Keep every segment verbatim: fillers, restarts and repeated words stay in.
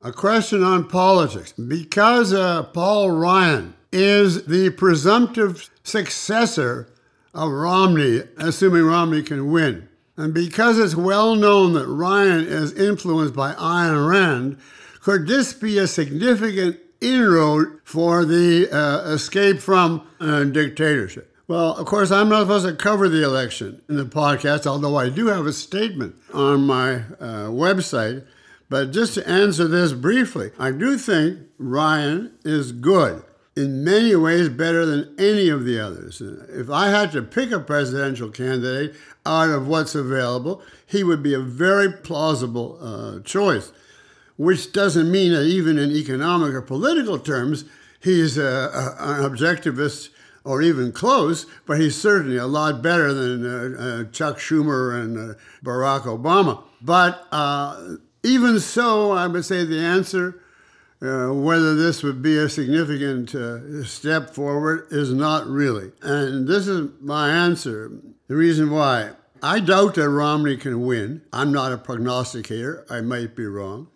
A question on politics. Because uh, Paul Ryan is the presumptive successor of Romney, assuming Romney can win, and because it's well known that Ryan is influenced by Ayn Rand, could this be a significant inroad for the uh, escape from uh, dictatorship? Well, of course, I'm not supposed to cover the election in the podcast, although I do have a statement on my uh, website. But just to answer this briefly, I do think Ryan is good. In many ways, better than any of the others. If I had to pick a presidential candidate out of what's available, he would be a very plausible uh, choice, which doesn't mean that even in economic or political terms, he's a, a, an objectivist or even close, but he's certainly a lot better than uh, uh, Chuck Schumer and uh, Barack Obama. But uh, even so, I would say the answer Uh, whether this would be a significant uh, step forward is not really. And this is my answer. The reason why. I doubt that Romney can win. I'm not a prognosticator. I might be wrong.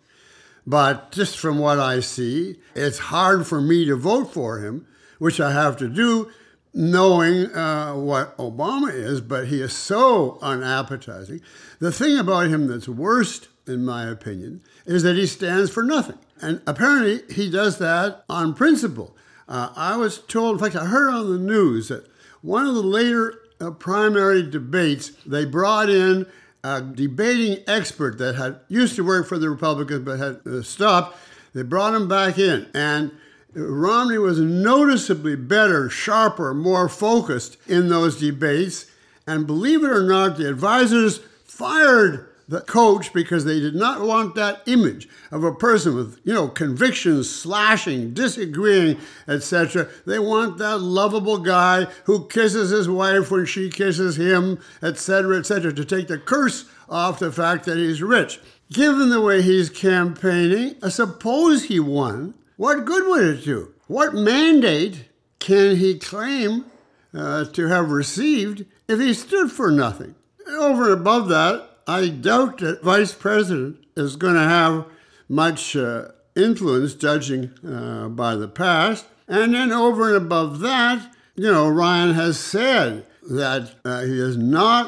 But just from what I see, it's hard for me to vote for him, which I have to do knowing uh, what Obama is, but he is so unappetizing. The thing about him that's worst, in my opinion, is that he stands for nothing. And apparently he does that on principle. Uh, I was told, in fact, I heard on the news that one of the later uh, primary debates, they brought in a debating expert that had used to work for the Republicans but had uh, stopped. They brought him back in. And Romney was noticeably better, sharper, more focused in those debates. And believe it or not, the advisors fired the coach because they did not want that image of a person with, you know, convictions, slashing, disagreeing, et cetera. They want that lovable guy who kisses his wife when she kisses him, et cetera, et cetera, to take the curse off the fact that he's rich. Given the way he's campaigning, I suppose he won. What good would it do? What mandate can he claim uh, to have received if he stood for nothing? Over and above that, I doubt that vice president is going to have much uh, influence, judging uh, by the past. And then over and above that, you know, Ryan has said that uh, he is not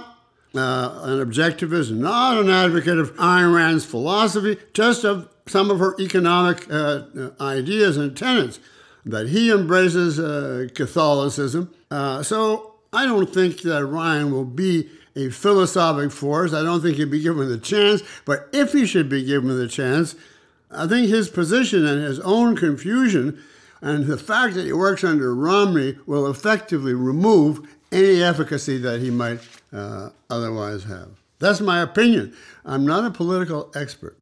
uh, an objectivist, not an advocate of Ayn Rand's philosophy, just of some of her economic uh, ideas and tenets, that he embraces uh, Catholicism. Uh, so I don't think that Ryan will be a philosophic force. I don't think he'd be given the chance, but if he should be given the chance, I think his position and his own confusion and the fact that he works under Romney will effectively remove any efficacy that he might uh, otherwise have. That's my opinion. I'm not a political expert.